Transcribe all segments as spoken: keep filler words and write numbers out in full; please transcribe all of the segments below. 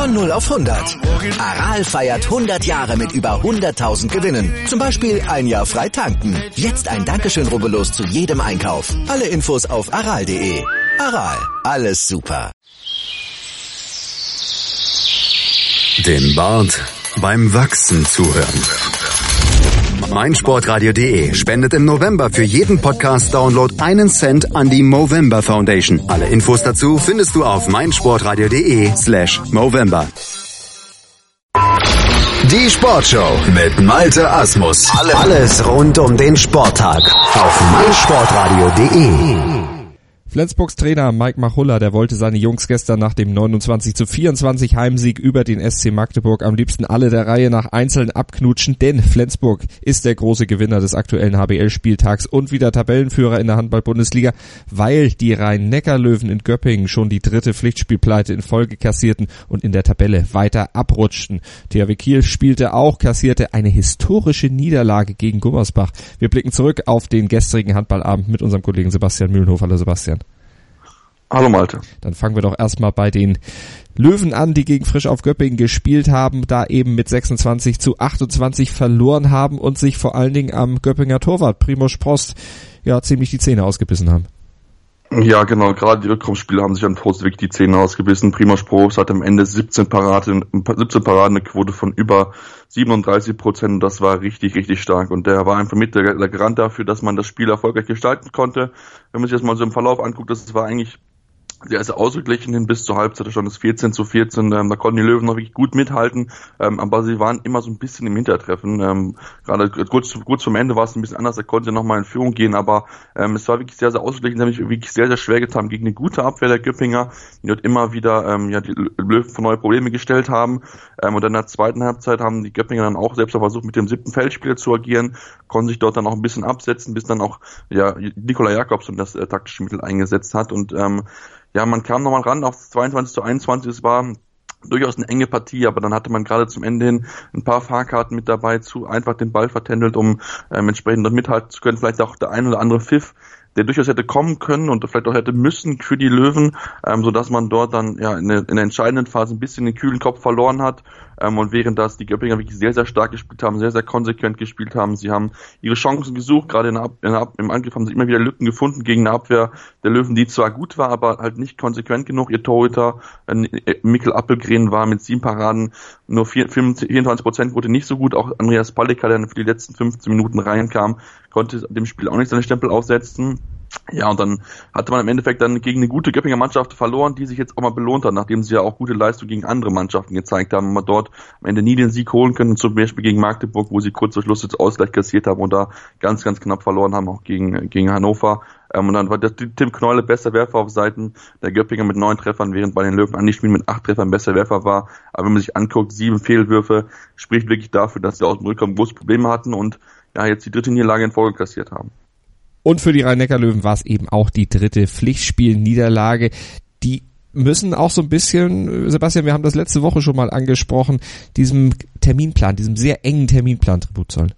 Von null auf hundert. Aral feiert hundert Jahre mit über hunderttausend Gewinnen. Zum Beispiel ein Jahr frei tanken. Jetzt ein Dankeschön, rubbellos zu jedem Einkauf. Alle Infos auf aral punkt de. Aral, alles super. Dem Bart beim Wachsen zuhören. meinsportradio punkt de spendet im November für jeden Podcast-Download einen Cent an die Movember Foundation. Alle Infos dazu findest du auf meinsportradio punkt de slash Movember. Die Sportshow mit Malte Asmus. Alles rund um den Sporttag auf meinsportradio punkt de. Flensburgs Trainer Mike Machulla, der wollte seine Jungs gestern nach dem neunundzwanzig zu vierundzwanzig Heimsieg über den S C Magdeburg am liebsten alle der Reihe nach einzeln abknutschen, denn Flensburg ist der große Gewinner des aktuellen H B L-Spieltags und wieder Tabellenführer in der Handball-Bundesliga, weil die Rhein-Neckar-Löwen in Göppingen schon die dritte Pflichtspielpleite in Folge kassierten und in der Tabelle weiter abrutschten. T H W Kiel spielte auch, kassierte eine historische Niederlage gegen Gummersbach. Wir blicken zurück auf den gestrigen Handballabend mit unserem Kollegen Sebastian Mühlenhof. Hallo Sebastian. Hallo Malte. Dann fangen wir doch erstmal bei den Löwen an, die gegen Frisch auf Göppingen gespielt haben, da eben mit sechsundzwanzig zu achtundzwanzig verloren haben und sich vor allen Dingen am Göppinger Torwart Primož Prost ja ziemlich die Zähne ausgebissen haben. Ja, genau, gerade die Rückraumspieler haben sich an Prost wirklich die Zähne ausgebissen. Primož Prost hat am Ende siebzehn Paraden, siebzehn Paraden, eine Quote von über siebenunddreißig Prozent und das war richtig, richtig stark. Und der war einfach mit der, der Garant dafür, dass man das Spiel erfolgreich gestalten konnte. Wenn man sich das mal so im Verlauf anguckt, das war eigentlich sehr, sehr ausgeglichen hin bis zur Halbzeit, schon das vierzehn zu vierzehn, ähm, da konnten die Löwen noch wirklich gut mithalten, ähm, aber sie waren immer so ein bisschen im Hintertreffen, ähm, gerade kurz, kurz zum Ende war es ein bisschen anders, da konnten sie nochmal in Führung gehen, aber ähm, es war wirklich sehr, sehr ausgeglichen, sie haben sich wirklich sehr, sehr schwer getan gegen eine gute Abwehr der Göppinger, die dort immer wieder ähm, ja die Löwen vor neue Probleme gestellt haben, ähm, und in der zweiten Halbzeit haben die Göppinger dann auch selbst versucht, mit dem siebten Feldspieler zu agieren, konnten sich dort dann auch ein bisschen absetzen, bis dann auch ja Nikola Jakobsson das äh, taktische Mittel eingesetzt hat und ähm, ja, man kam nochmal ran auf zweiundzwanzig zu einundzwanzig, es war durchaus eine enge Partie, aber dann hatte man gerade zum Ende hin ein paar Fahrkarten mit dabei, zu einfach den Ball vertändelt, um ähm, entsprechend dort mithalten zu können, vielleicht auch der ein oder andere Pfiff, der durchaus hätte kommen können und vielleicht auch hätte müssen für die Löwen, ähm, sodass man dort dann ja in der, in der entscheidenden Phase ein bisschen den kühlen Kopf verloren hat, ähm, und während das die Göppinger wirklich sehr, sehr stark gespielt haben, sehr, sehr konsequent gespielt haben, sie haben ihre Chancen gesucht, gerade in der Ab- in der Ab- im Angriff haben sie immer wieder Lücken gefunden gegen eine Abwehr der Löwen, die zwar gut war, aber halt nicht konsequent genug. Ihr Torhüter äh, Mikkel Appelgren war mit sieben Paraden nur vierundzwanzig Prozent, wurde nicht so gut, auch Andreas Palika, der für die letzten fünfzehn Minuten reinkam, konnte dem Spiel auch nicht seine Stempel aufsetzen. Ja, und dann hatte man im Endeffekt dann gegen eine gute Göppinger Mannschaft verloren, die sich jetzt auch mal belohnt hat, nachdem sie ja auch gute Leistung gegen andere Mannschaften gezeigt haben, man dort am Ende nie den Sieg holen können, zum Beispiel gegen Magdeburg, wo sie kurz vor Schluss jetzt Ausgleich kassiert haben und da ganz, ganz knapp verloren haben, auch gegen gegen Hannover. Ähm, und dann war der Tim Knolle bester Werfer auf Seiten der Göppinger mit neun Treffern, während bei den Löwen Andi Schmid mit acht Treffern bester Werfer war. Aber wenn man sich anguckt, sieben Fehlwürfe, spricht wirklich dafür, dass sie aus dem Rückkommen große Probleme hatten und ja jetzt die dritte Niederlage in Folge kassiert haben. Und für die Rhein-Neckar-Löwen war es eben auch die dritte Pflichtspiel-Niederlage. Die müssen auch so ein bisschen, Sebastian, wir haben das letzte Woche schon mal angesprochen, diesem Terminplan, diesem sehr engen Terminplan Tribut zollen.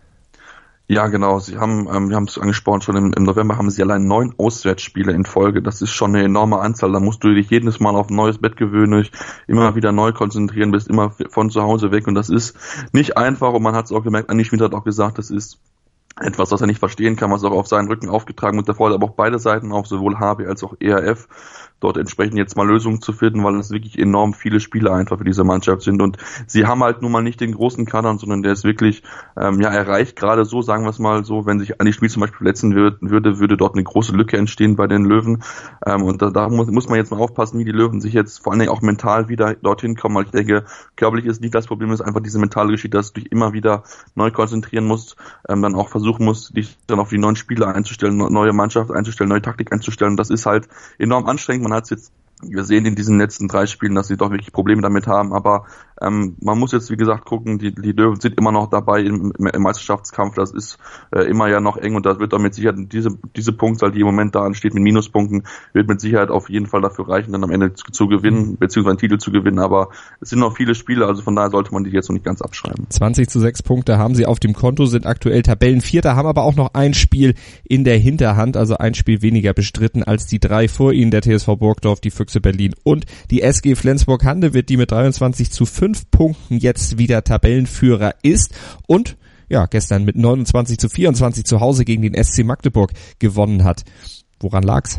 Ja, genau. Sie haben, ähm, wir haben es angesprochen, schon im, im November haben sie allein neun Auswärtsspiele in Folge. Das ist schon eine enorme Anzahl. Da musst du dich jedes Mal auf ein neues Bett gewöhnen, dich immer wieder neu konzentrieren, bist immer von zu Hause weg. Und das ist nicht einfach. Und man hat es auch gemerkt, Andi Schmid hat auch gesagt, das ist etwas, was er nicht verstehen kann, was auch auf seinen Rücken aufgetragen wird. Da fordert aber auch beide Seiten auf, sowohl H B als auch E R F, dort entsprechend jetzt mal Lösungen zu finden, weil es wirklich enorm viele Spieler einfach für diese Mannschaft sind und sie haben halt nun mal nicht den großen Kader, sondern der ist wirklich ähm, ja erreicht gerade so, sagen wir es mal so, wenn sich Andi Schmid zum Beispiel verletzen würde, würde dort eine große Lücke entstehen bei den Löwen, ähm, und da, da muss, muss man jetzt mal aufpassen, wie die Löwen sich jetzt vor allen Dingen auch mental wieder dorthin kommen, weil ich denke, körperlich ist nicht das Problem, ist einfach diese mentale Geschichte, dass du dich immer wieder neu konzentrieren musst, ähm, dann auch versuchen musst, dich dann auf die neuen Spieler einzustellen, neue Mannschaft einzustellen, neue Taktik einzustellen, das ist halt enorm anstrengend. Man hat es jetzt gesehen in diesen letzten drei Spielen, dass sie doch wirklich Probleme damit haben, aber ähm, man muss jetzt, wie gesagt, gucken, die, die Löwen sind immer noch dabei im, im Meisterschaftskampf, das ist äh, immer ja noch eng und das wird dann mit Sicherheit diese, diese Punktzahl, die im Moment da ansteht mit Minuspunkten, wird mit Sicherheit auf jeden Fall dafür reichen, dann am Ende zu, zu gewinnen, beziehungsweise einen Titel zu gewinnen, aber es sind noch viele Spiele, also von daher sollte man die jetzt noch nicht ganz abschreiben. zwanzig zu sechs Punkte haben sie auf dem Konto, sind aktuell Tabellenvierter, haben aber auch noch ein Spiel in der Hinterhand, also ein Spiel weniger bestritten als die drei vor ihnen, der T S V Burgdorf, die Füchse Füchse Berlin und die S G Flensburg-Handewitt, die mit dreiundzwanzig zu fünf Punkten jetzt wieder Tabellenführer ist und ja, gestern mit neunundzwanzig zu vierundzwanzig zu Hause gegen den S C Magdeburg gewonnen hat. Woran lag's?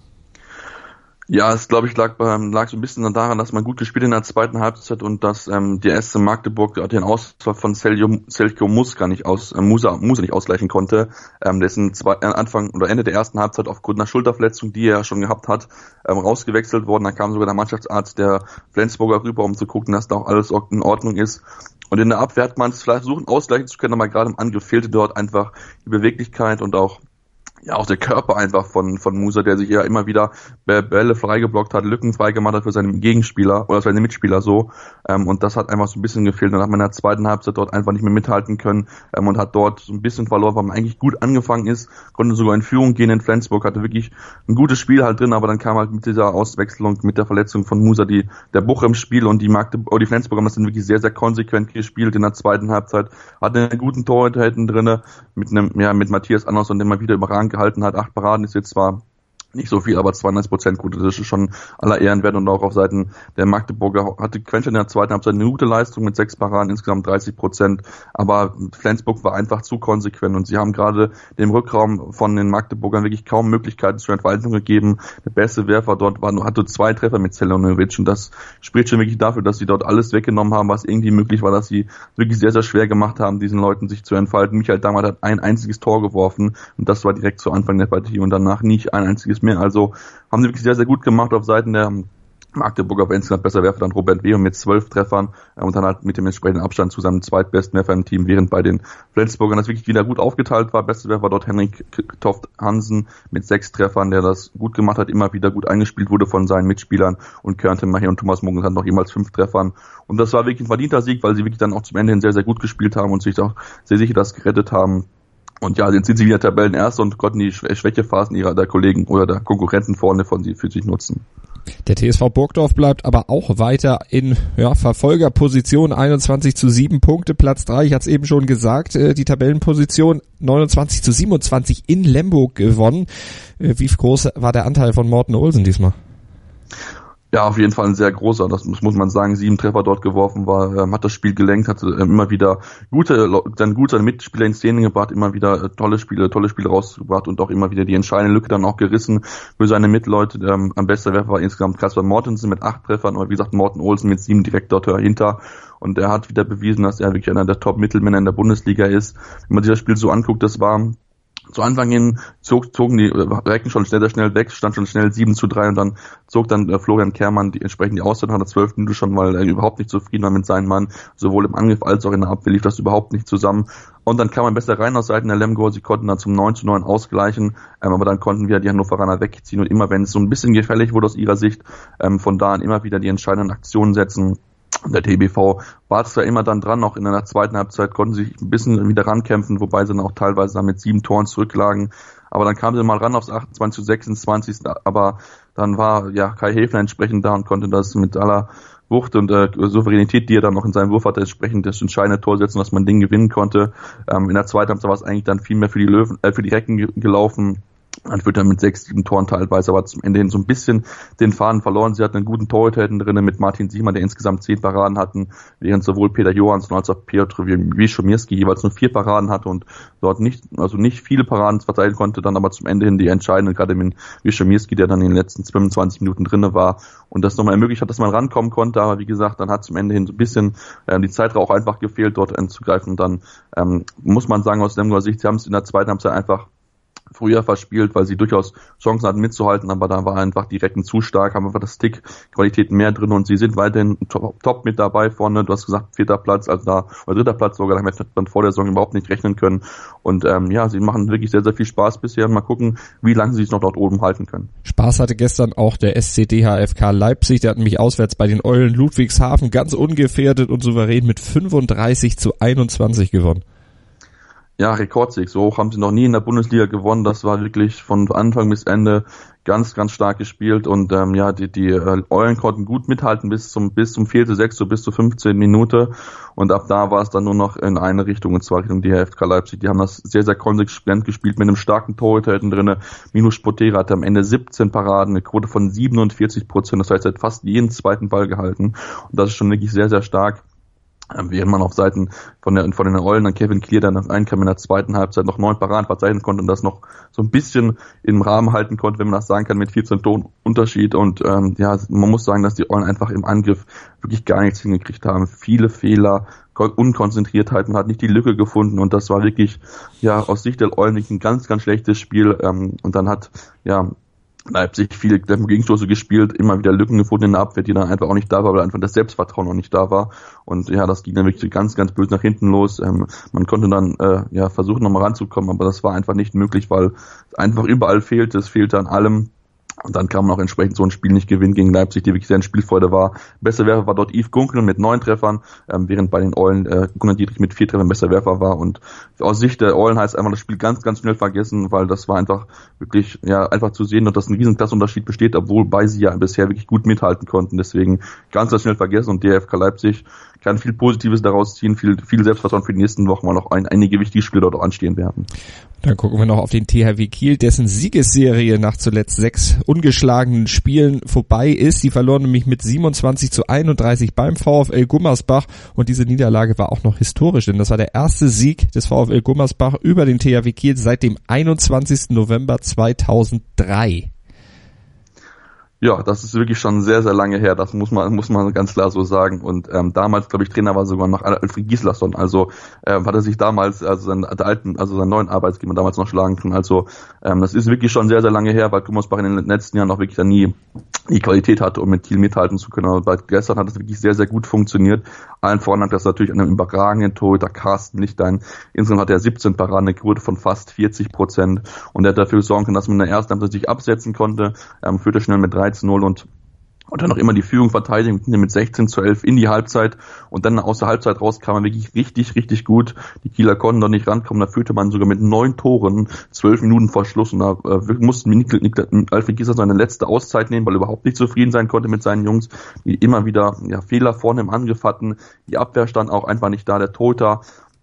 Ja, es glaube ich lag, ähm, lag so ein bisschen daran, dass man gut gespielt in der zweiten Halbzeit und dass ähm, die S C Magdeburg den Ausfall von Seljo, Selko Muska nicht aus, äh, Musa, Musa nicht ausgleichen konnte, ähm, dessen zwei, äh, Anfang oder Ende der ersten Halbzeit aufgrund einer Schulterverletzung, die er schon gehabt hat, ähm, rausgewechselt worden. Da kam sogar der Mannschaftsarzt der Flensburger rüber, um zu gucken, dass da auch alles in Ordnung ist. Und in der Abwehr hat man es vielleicht versucht ausgleichen zu können, aber gerade im Angriff fehlte dort einfach die Beweglichkeit und auch ja auch der Körper einfach von von Musa, der sich ja immer wieder Bälle freigeblockt hat, Lücken freigemacht hat für seinen Gegenspieler oder seine Mitspieler so. Ähm, und das hat einfach so ein bisschen gefehlt. Dann hat man in der zweiten Halbzeit dort einfach nicht mehr mithalten können ähm, und hat dort so ein bisschen verloren, weil man eigentlich gut angefangen ist, konnte sogar in Führung gehen in Flensburg, hatte wirklich ein gutes Spiel halt drin, aber dann kam halt mit dieser Auswechslung, mit der Verletzung von Musa die der Bruch im Spiel und die Magdeburg, oh, die Flensburger haben das dann wirklich sehr, sehr konsequent gespielt in der zweiten Halbzeit, hatten einen guten Torhüter hinten drinne mit einem, ja, mit Matthias Andersson, den man wieder überragend gehalten hat. Acht Paraden ist jetzt zwar nicht so viel, aber zweiundneunzig Prozent gut. Das ist schon aller Ehren wert und auch auf Seiten der Magdeburger hatte Quench in der zweiten Halbzeit eine gute Leistung mit sechs Paraden, insgesamt dreißig Prozent, aber Flensburg war einfach zu konsequent und sie haben gerade dem Rückraum von den Magdeburgern wirklich kaum Möglichkeiten zur Entfaltung gegeben. Der beste Werfer dort war, hatte zwei Treffer mit Zelenovic und das spricht schon wirklich dafür, dass sie dort alles weggenommen haben, was irgendwie möglich war, dass sie wirklich sehr, sehr schwer gemacht haben, diesen Leuten sich zu entfalten. Michael Damert hat ein einziges Tor geworfen und das war direkt zu Anfang der Partie und danach nicht ein einziges mehr. Also haben sie wirklich sehr, sehr gut gemacht auf Seiten der Magdeburger, aber insgesamt besser Werfer dann Robert Wehr mit zwölf Treffern und dann halt mit dem entsprechenden Abstand zu seinem zweitbesten Werfer im Team, während bei den Flensburgern das wirklich wieder gut aufgeteilt war. Beste Werfer dort Henrik Toft Hansen mit sechs Treffern, der das gut gemacht hat, immer wieder gut eingespielt wurde von seinen Mitspielern und Körnten Maher und Thomas Muggens hatten noch jemals fünf Treffern und das war wirklich ein verdienter Sieg, weil sie wirklich dann auch zum Ende hin sehr, sehr gut gespielt haben und sich auch sehr sicher das gerettet haben. Und ja, jetzt sind sie wieder Tabellenerster und konnten die Schwächephasen ihrer der Kollegen oder der Konkurrenten vorne von sie für sich nutzen. Der T S V Burgdorf bleibt aber auch weiter in ja, Verfolgerposition, einundzwanzig zu sieben Punkte, Platz drei, ich hatte es eben schon gesagt, die Tabellenposition neunundzwanzig zu siebenundzwanzig in Lemgo gewonnen. Wie groß war der Anteil von Morten Olsen diesmal? Ja, auf jeden Fall ein sehr großer, das muss, muss man sagen, sieben Treffer dort geworfen, war, ähm, hat das Spiel gelenkt, hat ähm, immer wieder gute, dann gut seine Mitspieler in Szene gebracht, immer wieder äh, tolle Spiele, tolle Spiele rausgebracht und auch immer wieder die entscheidende Lücke dann auch gerissen für seine Mitleute. Ähm, am besten Werfer war insgesamt Kasper Mortensen mit acht Treffern, aber wie gesagt Morten Olsen mit sieben direkt dort dahinter und er hat wieder bewiesen, dass er wirklich einer der Top-Mittelmänner in der Bundesliga ist. Wenn man sich das Spiel so anguckt, das war zu Anfang hin zog, zogen die Recken schon schnell, sehr schnell weg, stand schon schnell sieben zu drei und dann zog dann äh, Florian Kehrmann die, entsprechend die Auszeit nach der zwölften Minute schon, weil er überhaupt nicht zufrieden war mit seinem Mann. Sowohl im Angriff als auch in der Abwehr lief das überhaupt nicht zusammen. Und dann kam man besser rein aus Seiten der Lemgo, sie konnten dann zum neun zu neun ausgleichen, ähm, aber dann konnten wir die Hannoveraner wegziehen und immer wenn es so ein bisschen gefährlich wurde aus ihrer Sicht, ähm, von da an immer wieder die entscheidenden Aktionen setzen. Der T B V war zwar immer dann dran, auch in der zweiten Halbzeit konnten sie sich ein bisschen wieder rankämpfen, wobei sie dann auch teilweise dann mit sieben Toren zurücklagen. Aber dann kamen sie mal ran aufs achtundzwanzig zu sechsundzwanzig, aber dann war ja Kai Häfler entsprechend da und konnte das mit aller Wucht und äh, Souveränität, die er dann noch in seinem Wurf hatte, entsprechend das entscheidende Tor setzen, dass man Ding gewinnen konnte. Ähm, in der zweiten Halbzeit war es eigentlich dann viel mehr für die Löwen, äh, für die Recken ge- gelaufen. Dann wird er mit sechs, sieben Toren teilweise, aber zum Ende hin so ein bisschen den Faden verloren. Sie hatten einen guten Torhüter hinten drin mit Martin Siemann, der insgesamt zehn Paraden hatten, während sowohl Peter Johansson als auch Piotr Wischomirski jeweils nur vier Paraden hatte und dort nicht, also nicht viele Paraden verteilen konnte, dann aber zum Ende hin die entscheidenden, gerade mit Wischomirski, der dann in den letzten fünfundzwanzig Minuten drinne war und das nochmal ermöglicht hat, dass man rankommen konnte, aber wie gesagt, dann hat zum Ende hin so ein bisschen ähm, die Zeit auch einfach gefehlt, dort anzugreifen und dann ähm, muss man sagen, aus Lemgoer Sicht, sie haben es in der zweiten Halbzeit einfach früher verspielt, weil sie durchaus Chancen hatten mitzuhalten, aber da war einfach die Recken zu stark, haben einfach das Stick-Qualität mehr drin und sie sind weiterhin top, top mit dabei vorne, du hast gesagt vierter Platz, also da, oder dritter Platz sogar, da hätte man vor der Saison überhaupt nicht rechnen können und ähm, ja, sie machen wirklich sehr, sehr viel Spaß bisher, mal gucken, wie lange sie es noch dort oben halten können. Spaß hatte gestern auch der S C D H F K Leipzig, der hat nämlich auswärts bei den Eulen Ludwigshafen ganz ungefährdet und souverän mit fünfunddreißig zu einundzwanzig gewonnen. ja, Rekordsieg. So hoch haben sie noch nie in der Bundesliga gewonnen. Das war wirklich von Anfang bis Ende ganz, ganz stark gespielt. Und ähm, ja, die, die äh, Eulen konnten gut mithalten bis zum bis zum vierte, sechste, bis zur fünfzehnten Minute. Und ab da war es dann nur noch in eine Richtung, und zwar Richtung die F K Leipzig. Die haben das sehr, sehr konsequent gespielt mit einem starken Torhüter hinten drin. Minus Spotera hatte am Ende siebzehn Paraden, eine Quote von siebenundvierzig Prozent. Das heißt, er hat fast jeden zweiten Ball gehalten. Und das ist schon wirklich sehr, sehr stark. Während man auf Seiten von der von den Eulen dann Kevin Klier dann nach einkam in der zweiten Halbzeit noch neun Paraden verzeichnen konnte und das noch so ein bisschen im Rahmen halten konnte, wenn man das sagen kann, mit vierzehn Toren Unterschied. Und ähm, ja, man muss sagen, dass die Eulen einfach im Angriff wirklich gar nichts hingekriegt haben. Viele Fehler, Unkonzentriertheit, man hat nicht die Lücke gefunden, und das war wirklich ja aus Sicht der Eulen ein ganz, ganz schlechtes Spiel. Ähm, und dann hat ja Leipzig viele Gegenstoße gespielt, immer wieder Lücken gefunden in der Abwehr, die dann einfach auch nicht da war, weil einfach das Selbstvertrauen noch nicht da war. Und ja, das ging dann wirklich ganz, ganz böse nach hinten los. Ähm, man konnte dann äh, ja versuchen, nochmal ranzukommen, aber das war einfach nicht möglich, weil es einfach überall fehlte. Es fehlte an allem. Und dann kann man auch entsprechend so ein Spiel nicht gewinnen gegen Leipzig, die wirklich sehr in Spielfreude war. Bester Werfer war dort Yves Gunkel mit neun Treffern, ähm, während bei den Eulen äh, Gunnar Dietrich mit vier Treffern bester Werfer war. Und aus Sicht der Eulen heißt einfach das Spiel ganz, ganz schnell vergessen, weil das war einfach wirklich ja einfach zu sehen, dass ein riesen Klassenunterschied besteht, obwohl bei sie ja bisher wirklich gut mithalten konnten. Deswegen ganz, ganz schnell vergessen, und der F K Leipzig kann viel Positives daraus ziehen, viel, viel Selbstvertrauen für die nächsten Wochen, weil noch ein, einige wichtige Spiele dort auch anstehen werden. Dann gucken wir noch auf den T H W Kiel, dessen Siegesserie nach zuletzt sechs ungeschlagenen Spielen vorbei ist. Sie verloren nämlich mit siebenundzwanzig zu einunddreißig beim VfL Gummersbach, und diese Niederlage war auch noch historisch, denn das war der erste Sieg des VfL Gummersbach über den T H W Kiel seit dem einundzwanzigsten November zweitausenddrei. Ja, das ist wirklich schon sehr, sehr lange her, das muss man muss man ganz klar so sagen. Und ähm, damals, glaube ich, Trainer war sogar noch Alfred Gislason, also ähm, hat er sich damals, also seinen alten, also seinen neuen Arbeitsgeber damals noch schlagen können. Also ähm, das ist wirklich schon sehr, sehr lange her, weil Gummersbach in den letzten Jahren auch wirklich dann nie die Qualität hatte, um mit Kiel mithalten zu können. Aber bei gestern hat es wirklich sehr, sehr gut funktioniert. Allen voran hat das natürlich an einem überragenden Torhüter Carsten Lichtlein. Insgesamt hat er siebzehn Paraden, eine Quote von fast vierzig Prozent, und er hat dafür sorgen können, dass man in der ersten Halbzeit sich absetzen konnte, ähm, führte schnell mit dreizehn null und und dann noch immer die Führung verteidigen mit sechzehn zu elf in die Halbzeit, und dann aus der Halbzeit raus kam man wirklich richtig, richtig gut. Die Kieler konnten da nicht rankommen, da führte man sogar mit neun Toren, zwölf Minuten vor Schluss, und da äh, mussten Alfred Gieser seine letzte Auszeit nehmen, weil er überhaupt nicht zufrieden sein konnte mit seinen Jungs, die immer wieder ja, Fehler vorne im Angriff hatten. Die Abwehr stand auch einfach nicht da, der Torhüter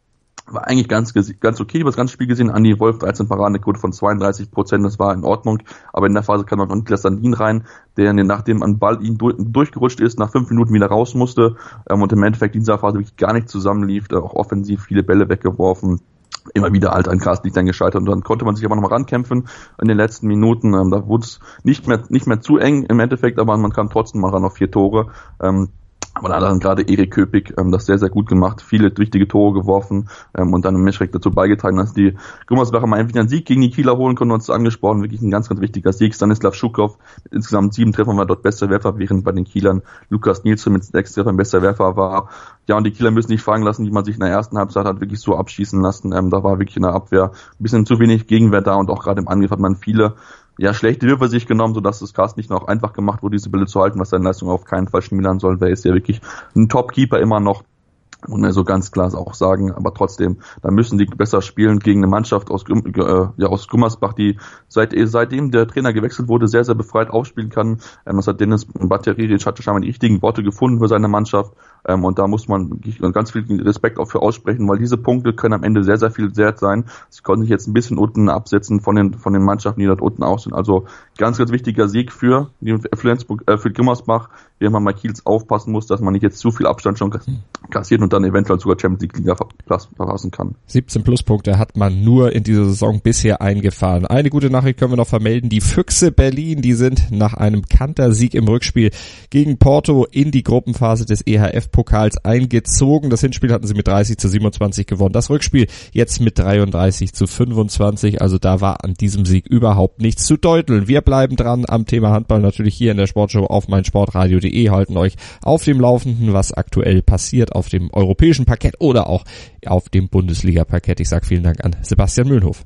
war eigentlich ganz ganz okay über das ganze Spiel gesehen. Andi Wolf, dreizehn Paraden, eine Quote von zweiunddreißig Prozent, das war in Ordnung. Aber in der Phase kam noch Niklas Sandin rein, der nachdem ein Ball ihn durch, durchgerutscht ist, nach fünf Minuten wieder raus musste ähm, und im Endeffekt in dieser Phase wirklich gar nicht zusammenlief, auch offensiv viele Bälle weggeworfen. Immer wieder halt ein Carsten Lichtlein gescheitert, und dann konnte man sich aber nochmal rankämpfen in den letzten Minuten. Ähm, da wurde es nicht mehr nicht mehr zu eng im Endeffekt, aber man kam trotzdem mal ran auf vier Tore. Ähm, Aber da hat dann gerade Erik Köpik ähm, das sehr, sehr gut gemacht, viele wichtige Tore geworfen ähm, und dann im Endeffekt dazu beigetragen, dass die Gummersbacher mal endlich einen Sieg gegen die Kieler holen konnten. Uns angesprochen, wirklich ein ganz, ganz wichtiger Sieg. Stanislav Schukow mit insgesamt sieben Treffern war dort bester Werfer, während bei den Kielern Lukas Nielsen mit sechs Treffern bester Werfer war. Ja, und die Kieler müssen nicht fragen lassen, wie man sich in der ersten Halbzeit hat wirklich so abschießen lassen. Ähm, da war wirklich in der Abwehr ein bisschen zu wenig Gegenwehr da, und auch gerade im Angriff hat man viele ja, schlechte Würfe sich genommen, sodass es Carsten nicht noch einfach gemacht wurde, diese Bälle zu halten, was seine Leistung auf keinen Fall schmälern soll, weil er ist ja wirklich ein Top-Keeper immer noch, muss man so ganz klar auch sagen, aber trotzdem, da müssen die besser spielen gegen eine Mannschaft aus, äh, ja, aus Gummersbach, die seit, seitdem der Trainer gewechselt wurde, sehr, sehr befreit aufspielen kann. Ähm, das hat Dennis Batjaric, hatte scheinbar die richtigen Worte gefunden für seine Mannschaft, ähm, und da muss man ganz viel Respekt auch für aussprechen, weil diese Punkte können am Ende sehr, sehr viel wert sein. Sie konnten sich jetzt ein bisschen unten absetzen von den, von den Mannschaften, die dort unten auch sind. Also ganz, ganz wichtiger Sieg für die Flensburg, äh, für Gummersbach, wie man bei Kiels aufpassen muss, dass man nicht jetzt zu viel Abstand schon kassiert und dann eventuell sogar Champions League Liga verpassen kann. siebzehn Pluspunkte hat man nur in dieser Saison bisher eingefahren. Eine gute Nachricht können wir noch vermelden. Die Füchse Berlin, die sind nach einem Kantersieg im Rückspiel gegen Porto in die Gruppenphase des E H F-Pokals eingezogen. Das Hinspiel hatten sie mit dreißig zu siebenundzwanzig gewonnen. Das Rückspiel jetzt mit dreiunddreißig zu fünfundzwanzig. Also da war an diesem Sieg überhaupt nichts zu deuteln. Wir bleiben dran am Thema Handball natürlich hier in der Sportshow auf meinsportradio punkt de, halten euch auf dem Laufenden, was aktuell passiert auf dem europäischen Parkett oder auch auf dem Bundesliga-Parkett. Ich sage vielen Dank an Sebastian Mühlenhof.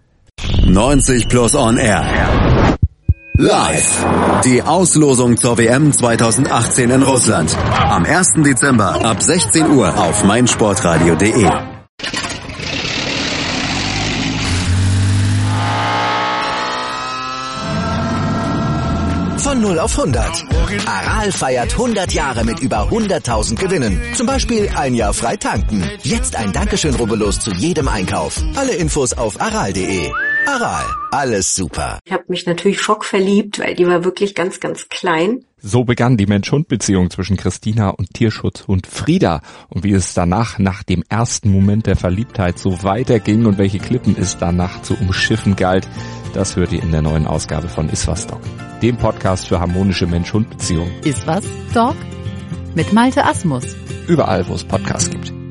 neunzig plus on air. Live. Die Auslosung zur W M zweitausendachtzehn in Russland. Am ersten Dezember ab sechzehn Uhr auf meinsportradio punkt de. Von null auf hundert. Aral feiert hundert Jahre mit über hunderttausend Gewinnen. Zum Beispiel ein Jahr frei tanken. Jetzt ein Dankeschön, rubbellos zu jedem Einkauf. Alle Infos auf aral punkt de. Aral, alles super. Ich habe mich natürlich schockverliebt, weil die war wirklich ganz, ganz klein. So begann die Mensch-Hund-Beziehung zwischen Christina und Tierschutzhund Frieda. Und wie es danach, nach dem ersten Moment der Verliebtheit, so weiterging und welche Klippen es danach zu umschiffen galt, das hört ihr in der neuen Ausgabe von Iswas Dog, dem Podcast für harmonische Mensch-Hund-Beziehungen. Iswas Dog mit Malte Asmus. Überall, wo es Podcasts gibt.